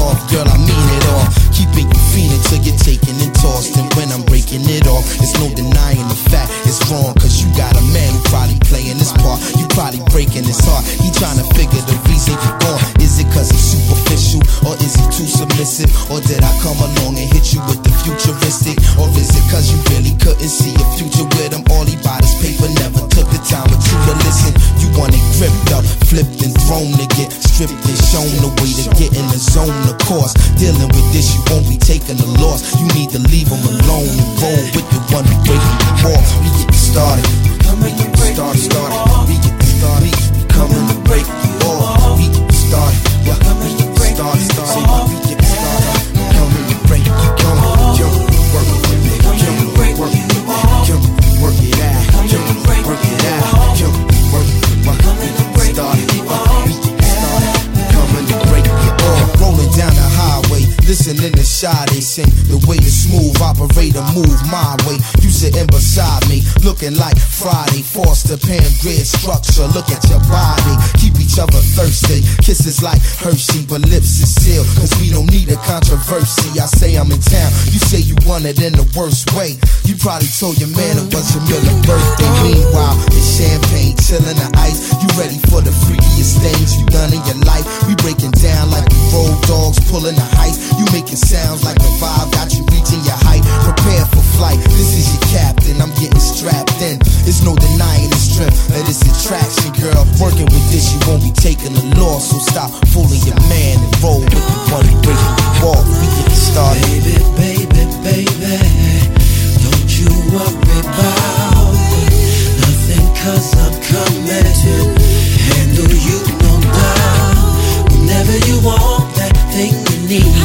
off, girl, I mean it all. Keeping you feeling till you're taken and tossed. And when I'm breaking it off, it's no denying the fact it's wrong. Cause you got a man who probably playing his part. You probably breaking his heart. He trying to figure the reason you're gone. Is it cause he's superficial? Or is he too submissive? Or did I come along and hit you with the futuristic? Or is it cause you really couldn't see a future with him? All he bought his paper, never took the time with you to listen. You want it gripped up, flipped and thrown to get stripped and shown the way to get in the zone. Of course, dealing with this, you won't be taking a loss. You need to leave him alone and roll with the one who breaking you off. We get started. We get started. We get started. We coming to break you off. We get started. Yeah, we get started. We get started. We coming to break you off. Yo, work with me. Yo, work with me. Yo, work it out. Yo, work it out. Yo, work it out. We get started. We get started. Coming to break you off. Rolling down the highway, listening to Sade sing. The way the smooth operator move my way. You sitting beside me, looking like Friday. Foster, Pam, grid structure. Look at your body, keep each other thirsty. Kisses like Hershey, but lips is sealed. Cause we don't need a controversy. I say I'm in town, you say you want it in the worst way. You probably told your man it was your middle birthday. Meanwhile, it's champagne, chilling the ice. You ready for the freakiest things you done in your life? We breaking down like we road dogs, pulling the heist. You making sounds like the vibe got you reaching your height. Prepare for flight, this is your captain. I'm getting strapped in. There's no denying the strength of this attraction, girl. Working with this, you won't be taking a loss. So stop fooling your man and roll with the one who breaking you off. We get started. Baby, don't you worry about it. Nothing, cause I'm coming to handle you, no doubt. Whenever you want that thing you need,